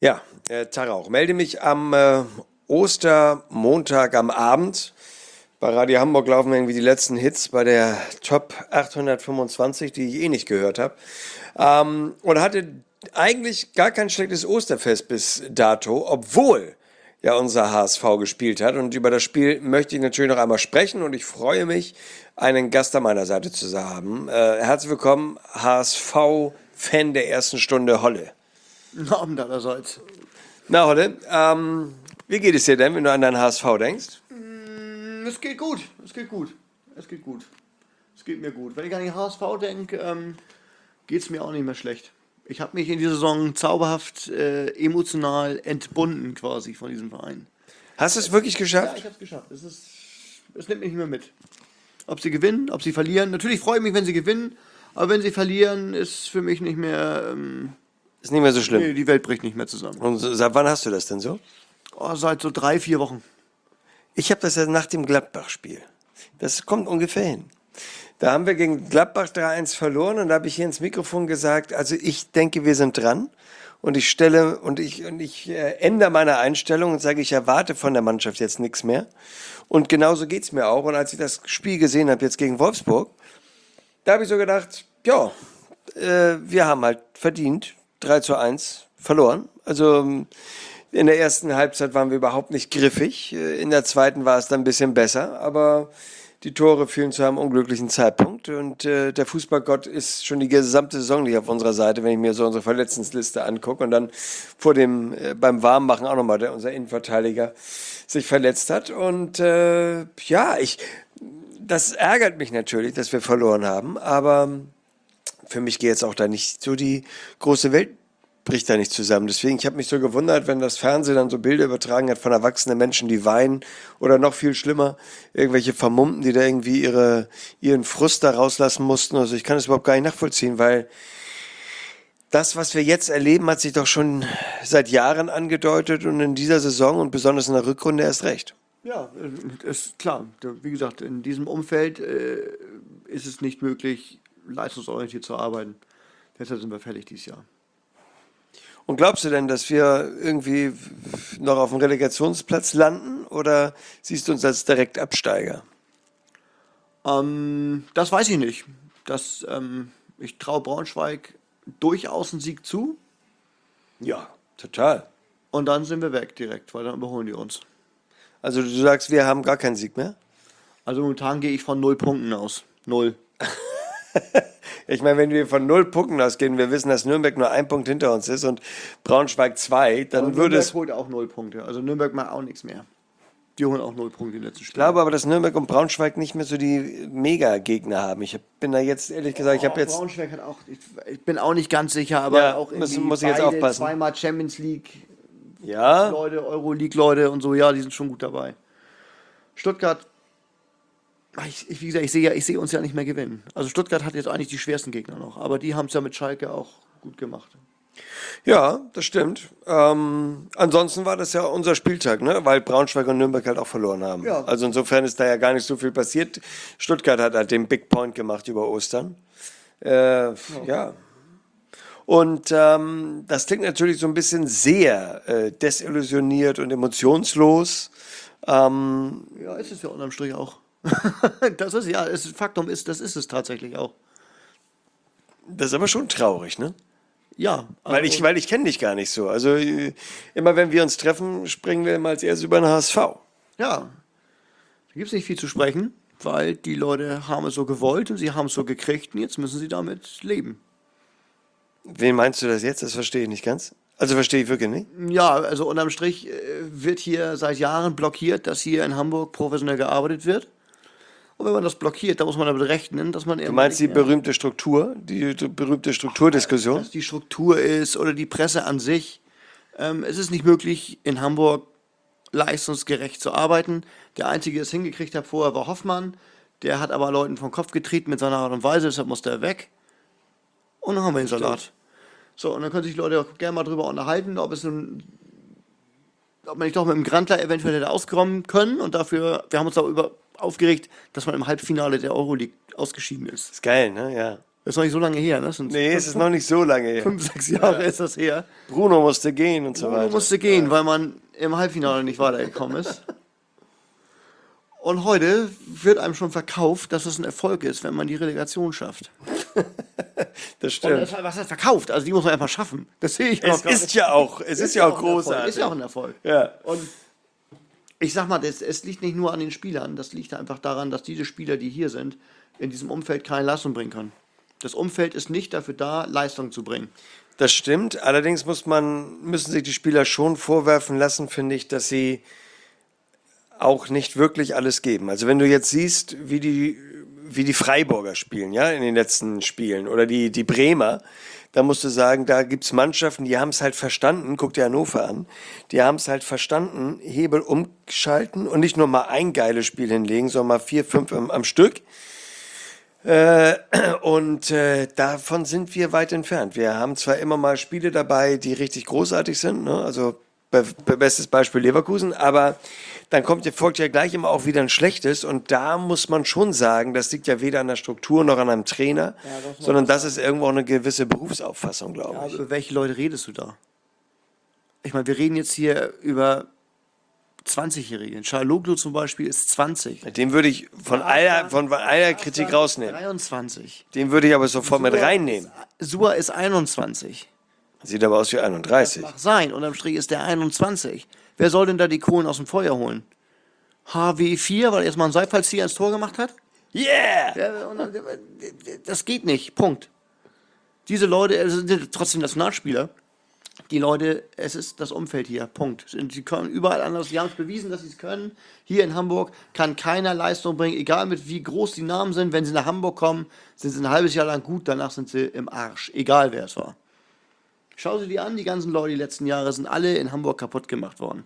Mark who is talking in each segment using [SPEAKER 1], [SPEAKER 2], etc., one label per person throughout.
[SPEAKER 1] Ja, Tag auch. Melde mich am Ostermontag am Abend. Bei Radio Hamburg laufen irgendwie die letzten Hits bei der Top 825, die ich eh nicht gehört habe. Und hatte eigentlich gar kein schlechtes Osterfest bis dato, obwohl ja unser HSV gespielt hat. Und über das Spiel möchte ich natürlich noch einmal sprechen und ich freue mich, einen Gast an meiner Seite zu haben. Herzlich willkommen, HSV-Fan der ersten Stunde, Holle.
[SPEAKER 2] Guten Abend allerseits.
[SPEAKER 1] Na, Holle, wie geht es dir denn, wenn du an deinen HSV denkst?
[SPEAKER 2] Es geht gut, es geht gut, es geht gut. Es geht mir gut. Wenn ich an den HSV denke, geht es mir auch nicht mehr schlecht. Ich habe mich in dieser Saison zauberhaft emotional entbunden quasi von diesem Verein.
[SPEAKER 1] Hast du es wirklich
[SPEAKER 2] Ja,
[SPEAKER 1] geschafft?
[SPEAKER 2] ich habe es geschafft. Es nimmt mich nicht mehr mit. Ob sie gewinnen, ob sie verlieren. Natürlich freue ich mich, wenn sie gewinnen, aber wenn sie verlieren, ist für mich nicht mehr,
[SPEAKER 1] Ist nicht mehr so schlimm.
[SPEAKER 2] nee, die Welt bricht nicht mehr zusammen.
[SPEAKER 1] Und seit wann hast du das denn so?
[SPEAKER 2] Oh, seit so 3, 4 Wochen.
[SPEAKER 1] Ich habe das ja nach dem Gladbach-Spiel. Das kommt ungefähr hin. Da haben wir gegen Gladbach 3-1 verloren und da habe ich hier ins Mikrofon gesagt, also ich denke, wir sind dran. Und ich ändere meine Einstellung und sage, ich erwarte von der Mannschaft jetzt nichts mehr. Und genauso geht's mir auch. Und als ich das Spiel gesehen habe jetzt gegen Wolfsburg, da habe ich so gedacht, ja, wir haben halt verdient 3-1 verloren. Also in der ersten Halbzeit waren wir überhaupt nicht griffig. In der zweiten war es dann ein bisschen besser, aber die Tore fielen zu einem unglücklichen Zeitpunkt. Und der Fußballgott ist schon die gesamte Saison nicht auf unserer Seite, wenn ich mir so unsere Verletztensliste angucke und dann beim Warmmachen auch nochmal unser Innenverteidiger sich verletzt hat. Und das ärgert mich natürlich, dass wir verloren haben, aber für mich geht jetzt auch da nicht so die große Welt bricht da nicht zusammen. Deswegen, ich habe mich so gewundert, wenn das Fernsehen dann so Bilder übertragen hat von erwachsenen Menschen, die weinen oder noch viel schlimmer, irgendwelche Vermummten, die da irgendwie ihren Frust da rauslassen mussten. Also ich kann das überhaupt gar nicht nachvollziehen, weil das, was wir jetzt erleben, hat sich doch schon seit Jahren angedeutet und in dieser Saison und besonders in der Rückrunde erst recht.
[SPEAKER 2] Ja, ist klar. Wie gesagt, in diesem Umfeld ist es nicht möglich, leistungsorientiert zu arbeiten. Deshalb sind wir fertig dieses Jahr.
[SPEAKER 1] Und glaubst du denn, dass wir irgendwie noch auf dem Relegationsplatz landen oder siehst du uns als Direktabsteiger?
[SPEAKER 2] Das weiß ich nicht. Ich traue Braunschweig durchaus einen Sieg zu
[SPEAKER 1] Ja, total.
[SPEAKER 2] und dann sind wir weg direkt, weil dann überholen die uns.
[SPEAKER 1] Also du sagst, wir haben gar keinen Sieg mehr?
[SPEAKER 2] Also momentan gehe ich von 0 Punkten aus. 0.
[SPEAKER 1] Ich meine, wenn wir von 0 Punkten ausgehen, wir wissen, dass Nürnberg nur 1 Punkt hinter uns ist und Braunschweig 2, dann
[SPEAKER 2] Aber
[SPEAKER 1] würde
[SPEAKER 2] Nürnberg
[SPEAKER 1] es...
[SPEAKER 2] holt auch 0 Punkte. Also Nürnberg macht auch nichts mehr. Die holen auch 0 Punkte in den letzten
[SPEAKER 1] Ich
[SPEAKER 2] Spielen.
[SPEAKER 1] glaube aber, dass Nürnberg und Braunschweig nicht mehr so die Mega-Gegner haben. Ich bin da jetzt, ehrlich gesagt, ich habe jetzt...
[SPEAKER 2] Braunschweig hat auch, ich bin auch nicht ganz sicher, aber
[SPEAKER 1] Ja,
[SPEAKER 2] auch irgendwie
[SPEAKER 1] muss ich jetzt
[SPEAKER 2] beide
[SPEAKER 1] aufpassen.
[SPEAKER 2] zweimal Champions League
[SPEAKER 1] Ja,
[SPEAKER 2] Leute, Euroleague-Leute und so, ja, die sind schon gut dabei. Stuttgart, wie gesagt, ich sehe uns ja nicht mehr gewinnen. Also Stuttgart hat jetzt eigentlich die schwersten Gegner noch, aber die haben es ja mit Schalke auch gut gemacht.
[SPEAKER 1] ja, das stimmt. Ansonsten war das ja unser Spieltag, ne? Weil Braunschweig und Nürnberg halt auch verloren haben.
[SPEAKER 2] Ja.
[SPEAKER 1] Also insofern ist da ja gar nicht so viel passiert. Stuttgart hat halt den Big Point gemacht über Ostern. Ja. Und das klingt natürlich so ein bisschen sehr desillusioniert und emotionslos.
[SPEAKER 2] Ja, ist es ja unterm Strich auch. Das ist ja, Faktum ist, das ist es tatsächlich auch.
[SPEAKER 1] Das ist aber schon traurig, ne?
[SPEAKER 2] Ja,
[SPEAKER 1] Weil ich kenne dich gar nicht so. Also immer wenn wir uns treffen, springen wir immer als erstes über den HSV.
[SPEAKER 2] ja, da gibt es nicht viel zu sprechen, weil die Leute haben es so gewollt und sie haben es so gekriegt und jetzt müssen sie damit leben.
[SPEAKER 1] Wen meinst du das jetzt? Das verstehe ich nicht ganz. Also verstehe ich wirklich nicht.
[SPEAKER 2] Ja, also unterm Strich wird hier seit Jahren blockiert, dass hier in Hamburg professionell gearbeitet wird. Und wenn man das blockiert, dann muss man damit rechnen, dass man
[SPEAKER 1] Du meinst die berühmte Struktur, die berühmte Strukturdiskussion?
[SPEAKER 2] dass die Struktur ist oder die Presse an sich. Es ist nicht möglich, in Hamburg leistungsgerecht zu arbeiten. Der Einzige, der es hingekriegt hat vorher, war Hoffmann. Der hat aber Leuten vom Kopf getreten mit seiner Art und Weise, deshalb musste er weg. Und dann haben wir den Salat. So, und dann können sich die Leute auch gerne mal drüber unterhalten, ob man nicht doch mit dem Grandler eventuell hätte auskommen können. Und wir haben uns darüber aufgeregt, dass man im Halbfinale der Euroleague ausgeschieden ist.
[SPEAKER 1] Ist geil, ne? Ja.
[SPEAKER 2] ist noch nicht so lange her, ne?
[SPEAKER 1] Nee, es ist noch nicht so lange her.
[SPEAKER 2] 5, 6 Jahre ist das her.
[SPEAKER 1] Bruno musste gehen und so
[SPEAKER 2] Bruno
[SPEAKER 1] weiter.
[SPEAKER 2] musste gehen, weil man im Halbfinale nicht weitergekommen ist. Und heute wird einem schon verkauft, dass es ein Erfolg ist, wenn man die Relegation schafft.
[SPEAKER 1] Das
[SPEAKER 2] Und
[SPEAKER 1] stimmt.
[SPEAKER 2] was heißt verkauft? Also die muss man einfach schaffen. Das sehe ich
[SPEAKER 1] Es
[SPEAKER 2] noch gar
[SPEAKER 1] ist
[SPEAKER 2] nicht.
[SPEAKER 1] ja auch, es ist ja auch
[SPEAKER 2] ein Erfolg.
[SPEAKER 1] großartig.
[SPEAKER 2] Ist ja auch ein Erfolg.
[SPEAKER 1] Ja.
[SPEAKER 2] Und ich sag mal, es liegt nicht nur an den Spielern, das liegt einfach daran, dass diese Spieler, die hier sind, in diesem Umfeld keine Leistung bringen können. Das Umfeld ist nicht dafür da, Leistung zu bringen.
[SPEAKER 1] Das stimmt. Allerdings müssen sich die Spieler schon vorwerfen lassen, finde ich, dass sie auch nicht wirklich alles geben. Also wenn du jetzt siehst, wie die Freiburger spielen, ja, in den letzten Spielen oder die Bremer, da musst du sagen, da gibt's Mannschaften, die haben es halt verstanden, guck dir Hannover an, die haben es halt verstanden, Hebel umschalten und nicht nur mal ein geiles Spiel hinlegen, sondern mal 4, 5 am Stück. Davon sind wir weit entfernt. Wir haben zwar immer mal Spiele dabei, die richtig großartig sind, ne? Also bestes Beispiel Leverkusen, aber dann folgt ja gleich immer auch wieder ein schlechtes und da muss man schon sagen, das liegt ja weder an der Struktur noch an einem Trainer, sondern das ist irgendwo auch eine gewisse Berufsauffassung, glaube ich.
[SPEAKER 2] Über welche Leute redest du da? Ich meine, wir reden jetzt hier über 20-Jährige. Çalhanoğlu zum Beispiel ist 20.
[SPEAKER 1] Den würde ich von aller Kritik rausnehmen.
[SPEAKER 2] 23.
[SPEAKER 1] Den würde ich aber sofort mit reinnehmen.
[SPEAKER 2] Sua ist 21.
[SPEAKER 1] Sieht aber aus wie 31.
[SPEAKER 2] Mag sein, unterm Strich ist der 21. Wer soll denn da die Kohlen aus dem Feuer holen? HW4, weil er erstmal einen Seitfallzieher ins Tor gemacht hat?
[SPEAKER 1] Yeah!
[SPEAKER 2] Das geht nicht. Punkt. Diese Leute sind trotzdem Nationalspieler. Die Leute, es ist das Umfeld hier. Punkt. Sie können überall anders. Sie haben es bewiesen, dass sie es können. Hier in Hamburg kann keiner Leistung bringen, egal mit wie groß die Namen sind. Wenn sie nach Hamburg kommen, sind sie ein halbes Jahr lang gut, danach sind sie im Arsch. Egal wer es war. Schau sie dir an, die ganzen Leute, die letzten Jahre sind alle in Hamburg kaputt gemacht worden.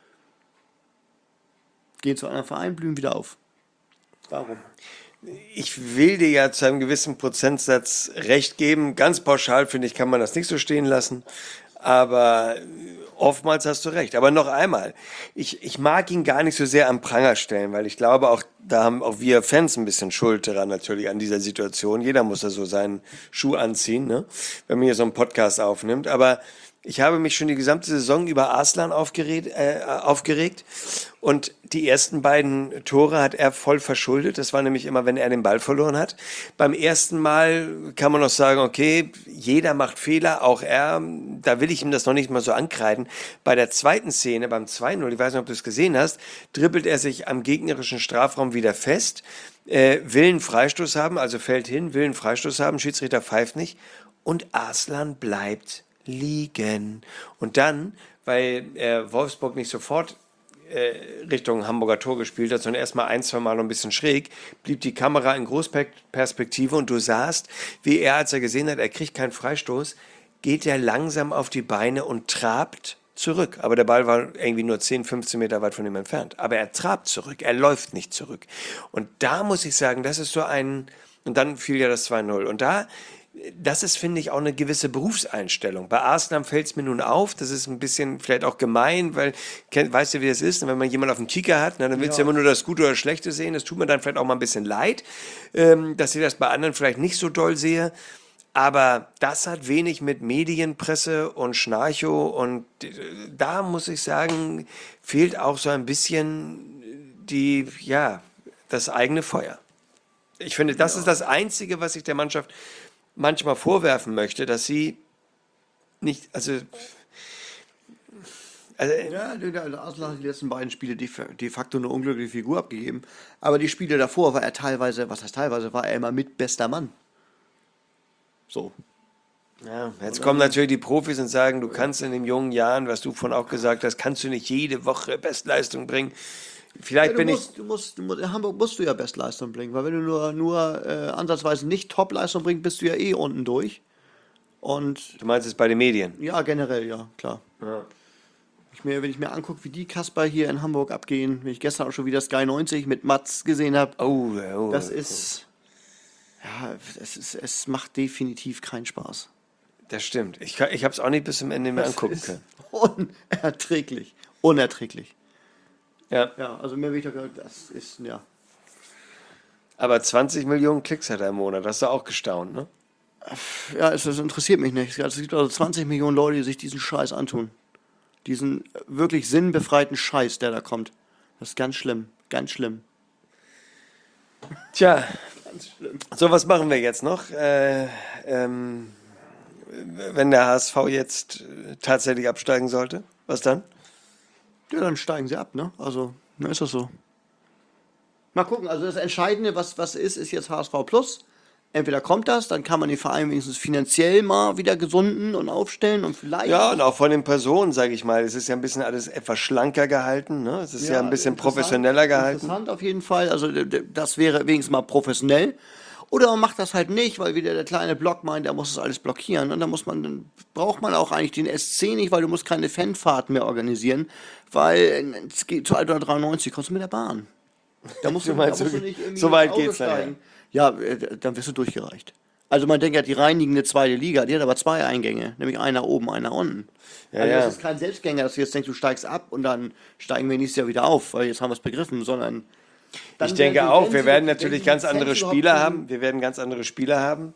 [SPEAKER 2] Gehen zu einem Verein, blühen wieder auf. Warum?
[SPEAKER 1] Ich will dir ja zu einem gewissen Prozentsatz recht geben. Ganz pauschal, finde ich, kann man das nicht so stehen lassen. Aber oftmals hast du recht. Aber noch einmal, ich mag ihn gar nicht so sehr am Pranger stellen, weil ich glaube, auch da haben auch wir Fans ein bisschen Schuld daran natürlich an dieser Situation. Jeder muss da so seinen Schuh anziehen, ne? Wenn man hier so einen Podcast aufnimmt. Aber ich habe mich schon die gesamte Saison über Arslan aufgeregt und die ersten beiden Tore hat er voll verschuldet. Das war nämlich immer, wenn er den Ball verloren hat. Beim ersten Mal kann man noch sagen, okay, jeder macht Fehler, auch er. Da will ich ihm das noch nicht mal so ankreiden. Bei der zweiten Szene, beim 2-0, ich weiß nicht, ob du es gesehen hast, dribbelt er sich am gegnerischen Strafraum wieder fest, will einen Freistoß haben, also fällt hin, will einen Freistoß haben, Schiedsrichter pfeift nicht und Arslan bleibt liegen. Und dann, weil Wolfsburg nicht sofort Richtung Hamburger Tor gespielt hat, sondern erstmal 1, 2 Mal noch ein bisschen schräg, blieb die Kamera in Großperspektive und du sahst, wie er, als er gesehen hat, er kriegt keinen Freistoß, geht er langsam auf die Beine und trabt zurück. Aber der Ball war irgendwie nur 10, 15 Meter weit von ihm entfernt. Aber er trabt zurück, er läuft nicht zurück. Und da muss ich sagen, das ist so und dann fiel ja das 2-0. Und das ist, finde ich, auch eine gewisse Berufseinstellung. Bei Arsenal fällt es mir nun auf, das ist ein bisschen vielleicht auch gemein, weil, weißt du, wie das ist, wenn man jemanden auf dem Kicker hat, dann willst du immer nur das Gute oder das Schlechte sehen, das tut mir dann vielleicht auch mal ein bisschen leid, dass ich das bei anderen vielleicht nicht so doll sehe, aber das hat wenig mit Medienpresse und Schnarcho und da muss ich sagen, fehlt auch so ein bisschen das eigene Feuer. Ich finde, das ist das Einzige, was ich der Mannschaft manchmal vorwerfen möchte, dass sie nicht,
[SPEAKER 2] ja, Arsenal hat die letzten beiden Spiele de facto eine unglückliche Figur abgegeben. Aber die Spiele davor war er teilweise, war er immer mit bester Mann. So.
[SPEAKER 1] Ja, jetzt kommen natürlich die Profis und sagen, du kannst in den jungen Jahren, was du vorhin auch gesagt hast, kannst du nicht jede Woche Bestleistung bringen. Vielleicht in
[SPEAKER 2] Hamburg musst du ja Bestleistung bringen, weil wenn du nur ansatzweise nicht Topleistung bringst, bist du ja eh unten durch. Und
[SPEAKER 1] du meinst es bei den Medien?
[SPEAKER 2] ja, generell, ja, klar.
[SPEAKER 1] Ja.
[SPEAKER 2] Wenn ich mir angucke, wie die Kasper hier in Hamburg abgehen, wenn ich gestern auch schon wieder Sky 90 mit Mats gesehen habe, das ist, ja, es macht definitiv keinen Spaß.
[SPEAKER 1] Das stimmt. Ich habe es auch nicht bis zum Ende mehr angucken können.
[SPEAKER 2] Unerträglich. Unerträglich.
[SPEAKER 1] Ja.
[SPEAKER 2] Ja, also mehr will ich doch gar nicht, das ist, ja.
[SPEAKER 1] Aber 20 Millionen Klicks hat er im Monat, hast du auch gestaunt, ne?
[SPEAKER 2] Ja, es interessiert mich nicht. Es gibt also 20 Millionen Leute, die sich diesen Scheiß antun. Diesen wirklich sinnbefreiten Scheiß, der da kommt. Das ist ganz schlimm. Ganz schlimm.
[SPEAKER 1] Tja,
[SPEAKER 2] Ganz schlimm.
[SPEAKER 1] so was machen wir jetzt noch? Wenn der HSV jetzt tatsächlich absteigen sollte, was dann?
[SPEAKER 2] Ja, dann steigen sie ab, ne? Also, dann ist das so. Mal gucken, also das Entscheidende, was ist jetzt HSV Plus. Entweder kommt das, dann kann man den Verein wenigstens finanziell mal wieder gesunden und aufstellen und vielleicht.
[SPEAKER 1] Ja, und auch von den Personen, sage ich mal. Es ist ja ein bisschen alles etwas schlanker gehalten, ne? Es ist ja ein bisschen professioneller gehalten.
[SPEAKER 2] Interessant auf jeden Fall. Also das wäre wenigstens mal professionell. Oder man macht das halt nicht, weil wieder der kleine Block meint, er muss das alles blockieren. Und dann braucht man auch eigentlich den SC nicht, weil du musst keine Fanfahrten mehr organisieren, weil es geht zu Alter 93, kommst du mit der Bahn. Da musst du,
[SPEAKER 1] Du meinst,
[SPEAKER 2] da musst du nicht irgendwie
[SPEAKER 1] so weit
[SPEAKER 2] ins Auto
[SPEAKER 1] geht's nachher.
[SPEAKER 2] steigen. Ja, dann wirst du durchgereicht. Also man denkt ja, die reinigende zweite Liga, die hat aber zwei Eingänge, nämlich einer oben, einer unten.
[SPEAKER 1] Ja,
[SPEAKER 2] Also
[SPEAKER 1] ja.
[SPEAKER 2] das ist kein Selbstgänger, dass du jetzt denkst, du steigst ab und dann steigen wir nächstes Jahr wieder auf, weil jetzt haben wir es begriffen, sondern dann
[SPEAKER 1] Ich denke
[SPEAKER 2] werden sie-
[SPEAKER 1] auch,
[SPEAKER 2] wenn
[SPEAKER 1] wir
[SPEAKER 2] sie-
[SPEAKER 1] werden
[SPEAKER 2] wenn
[SPEAKER 1] natürlich
[SPEAKER 2] sie
[SPEAKER 1] ganz
[SPEAKER 2] Lizenz
[SPEAKER 1] andere
[SPEAKER 2] überhaupt
[SPEAKER 1] Spieler
[SPEAKER 2] kriegen-
[SPEAKER 1] haben. Wir werden ganz andere Spieler haben.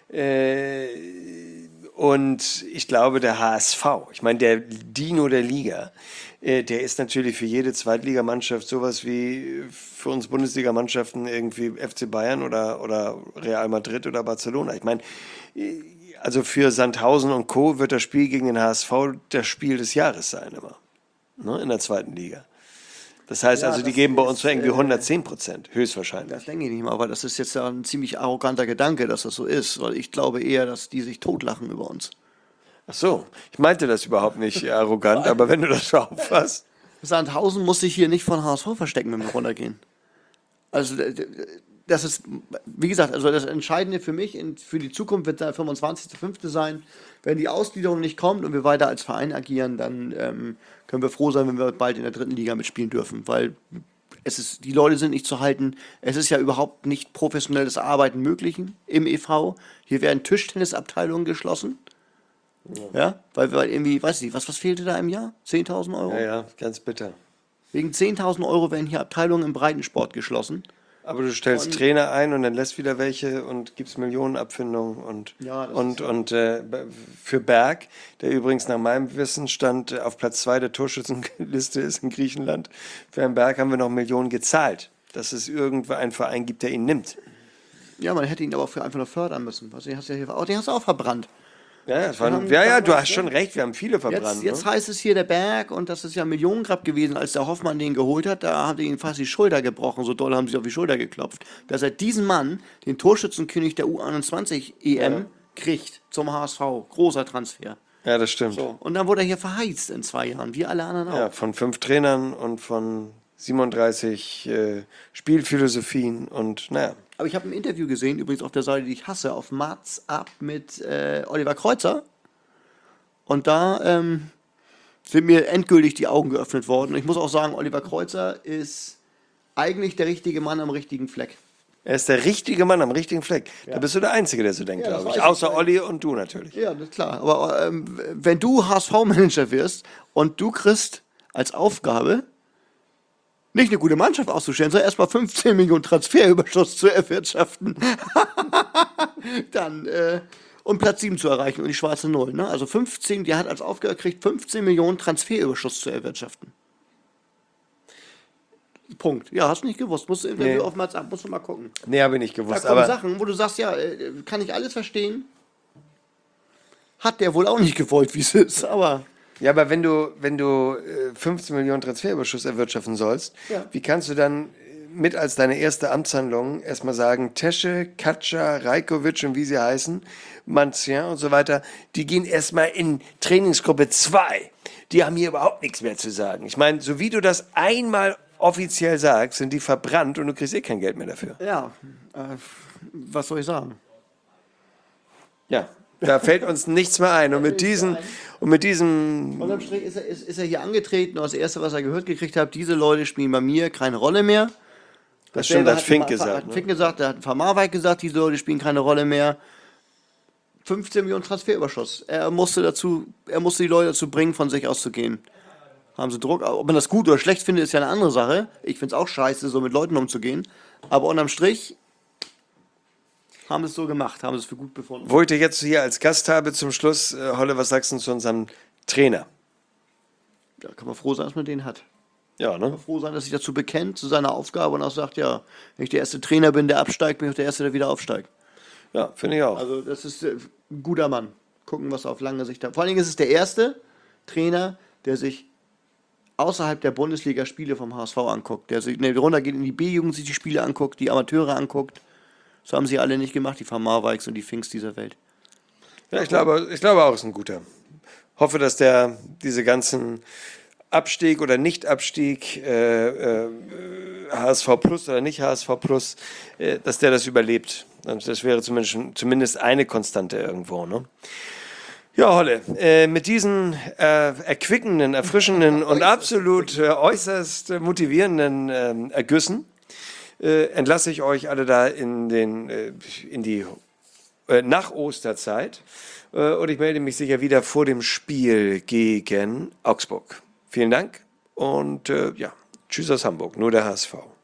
[SPEAKER 1] Und ich glaube, der HSV, ich meine, der Dino der Liga, der ist natürlich für jede Zweitligamannschaft sowas wie für uns Bundesligamannschaften irgendwie FC Bayern oder Real Madrid oder Barcelona. Ich meine, also für Sandhausen und Co. wird das Spiel gegen den HSV das Spiel des Jahres sein immer, ne, in der zweiten Liga. Das heißt
[SPEAKER 2] Ja,
[SPEAKER 1] also, die
[SPEAKER 2] das
[SPEAKER 1] geben bei uns
[SPEAKER 2] ist,
[SPEAKER 1] so irgendwie 110%, höchstwahrscheinlich.
[SPEAKER 2] Das denke ich nicht mal, aber das ist jetzt ja ein ziemlich arroganter Gedanke, dass das so ist, weil ich glaube eher, dass die sich totlachen über uns.
[SPEAKER 1] Ach so, ich meinte das überhaupt nicht arrogant, aber wenn du das so auffasst.
[SPEAKER 2] Sandhausen muss sich hier nicht von HSV verstecken, wenn wir runtergehen. Also das ist, wie gesagt, also das Entscheidende für mich, für die Zukunft wird der 25.05. sein. Wenn die Ausgliederung nicht kommt und wir weiter als Verein agieren, dann können wir froh sein, wenn wir bald in der dritten Liga mitspielen dürfen, weil die Leute sind nicht zu halten. Es ist ja überhaupt nicht professionelles Arbeiten möglich im e.V. Hier werden Tischtennisabteilungen geschlossen. Ja, weil irgendwie, weiß ich nicht, was fehlte da im Jahr? 10.000 Euro?
[SPEAKER 1] Ja, ja, ganz bitter.
[SPEAKER 2] Wegen 10.000 Euro werden hier Abteilungen im Breitensport geschlossen.
[SPEAKER 1] Aber du stellst Trainer ein und dann lässt wieder welche und gibst Millionenabfindungen
[SPEAKER 2] Ja, das
[SPEAKER 1] und für Berg, der übrigens nach meinem Wissensstand auf Platz 2 der Torschützenliste ist in Griechenland, für Herrn Berg haben wir noch Millionen gezahlt, dass es irgendwo einen Verein gibt, der ihn nimmt.
[SPEAKER 2] Ja, man hätte ihn aber auch für einfach nur fördern müssen. Also den hast du auch verbrannt.
[SPEAKER 1] Ja,
[SPEAKER 2] haben
[SPEAKER 1] ja, du
[SPEAKER 2] damals,
[SPEAKER 1] hast schon recht, wir haben viele verbrannt.
[SPEAKER 2] Jetzt
[SPEAKER 1] Ne?
[SPEAKER 2] heißt es hier der Berg und das ist ja ein Millionengrab gewesen, als der Hoffmann den geholt hat, da haben die ihn fast die Schulter gebrochen, so doll haben sie auf die Schulter geklopft. Dass er diesen Mann, den Torschützenkönig der U21 EM, kriegt zum HSV. Großer Transfer.
[SPEAKER 1] Ja, das stimmt.
[SPEAKER 2] So. Und dann wurde er hier verheizt in 2 Jahren, wie alle anderen auch.
[SPEAKER 1] Ja, von 5 Trainern und von 37 Spielphilosophien und naja.
[SPEAKER 2] Aber ich habe ein Interview gesehen, übrigens auf der Seite, die ich hasse, auf Mats Up mit Oliver Kreuzer. Und da sind mir endgültig die Augen geöffnet worden. Und ich muss auch sagen, Oliver Kreuzer ist eigentlich der richtige Mann am richtigen Fleck.
[SPEAKER 1] Er ist der richtige Mann am richtigen Fleck. Da bist du der Einzige, der so denkt,
[SPEAKER 2] Ja, das
[SPEAKER 1] glaube ich.
[SPEAKER 2] weiß ich.
[SPEAKER 1] Außer Olli und du natürlich.
[SPEAKER 2] Ja, das ist klar. Aber wenn du HSV-Manager wirst und du kriegst als Aufgabe, nicht eine gute Mannschaft auszustellen, sondern erstmal 15 Millionen Transferüberschuss zu erwirtschaften, dann und Platz 7 zu erreichen und die schwarze Null. Ne? Also 15, die hat als Aufgabe gekriegt, 15 Millionen Transferüberschuss zu erwirtschaften. Punkt. Ja, hast du nicht gewusst. Musst du Interview auf Mats Ab, musst du mal gucken.
[SPEAKER 1] Nee, habe ich nicht
[SPEAKER 2] Da
[SPEAKER 1] gewusst.
[SPEAKER 2] kommen
[SPEAKER 1] Aber
[SPEAKER 2] Sachen, wo du sagst, ja, kann ich alles verstehen. Hat der wohl auch nicht gewollt, wie es ist, aber
[SPEAKER 1] ja, aber wenn du 15 Millionen Transferüberschuss erwirtschaften sollst,
[SPEAKER 2] Ja.
[SPEAKER 1] wie kannst du dann mit als deine erste Amtshandlung erstmal sagen, Tesche, Katscha, Rajkovic und wie sie heißen, Mancien und so weiter, die gehen erstmal in Trainingsgruppe 2. Die haben hier überhaupt nichts mehr zu sagen. Ich meine, so wie du das einmal offiziell sagst, sind die verbrannt und du kriegst eh kein Geld mehr dafür.
[SPEAKER 2] ja, was soll ich sagen?
[SPEAKER 1] Ja, da fällt uns nichts mehr ein. Und mit diesem
[SPEAKER 2] Unterm Strich ist er hier angetreten und das Erste, was er gehört gekriegt hat, diese Leute spielen bei mir keine Rolle mehr.
[SPEAKER 1] Das stimmt, hat Fink gesagt.
[SPEAKER 2] Hat Fink gesagt, da hat Van Marwijk gesagt, diese Leute spielen keine Rolle mehr. 15 Millionen Transferüberschuss. Er musste die Leute dazu bringen, von sich auszugehen. Haben sie Druck. Ob man das gut oder schlecht findet, ist ja eine andere Sache. Ich finde es auch scheiße, so mit Leuten umzugehen. Aber unterm Strich, haben es so gemacht, haben es für gut befunden.
[SPEAKER 1] Wo ich dich jetzt hier als Gast habe zum Schluss, Holle, was sagst du zu unserem Trainer?
[SPEAKER 2] Da kann man froh sein, dass man den hat.
[SPEAKER 1] Ja, ne?
[SPEAKER 2] Froh sein, dass sich dazu bekennt, zu seiner Aufgabe und auch sagt, ja, wenn ich der erste Trainer bin, der absteigt, bin ich auch der Erste, der wieder aufsteigt.
[SPEAKER 1] Ja, finde ich auch.
[SPEAKER 2] Also das ist ein guter Mann. Gucken, was er auf lange Sicht hat. Vor allen Dingen ist es der erste Trainer, der sich außerhalb der Bundesliga Spiele vom HSV anguckt. Der sich runtergeht in die B-Jugend, sich die Spiele anguckt, die Amateure anguckt. Das haben sie alle nicht gemacht, die Van Marwijks und die Finks dieser Welt.
[SPEAKER 1] Ja, ich glaube auch, ist ein guter. Hoffe, dass der diese ganzen Abstieg oder Nicht-Abstieg, HSV Plus oder nicht HSV Plus, dass der das überlebt. Und das wäre zumindest eine Konstante irgendwo. Ne? Ja, Holle, mit diesen erquickenden, erfrischenden und absolut äußerst motivierenden Ergüssen entlasse ich euch alle da in die nach Osterzeit. Und ich melde mich sicher wieder vor dem Spiel gegen Augsburg. Vielen Dank und ja, tschüss aus Hamburg, nur der HSV.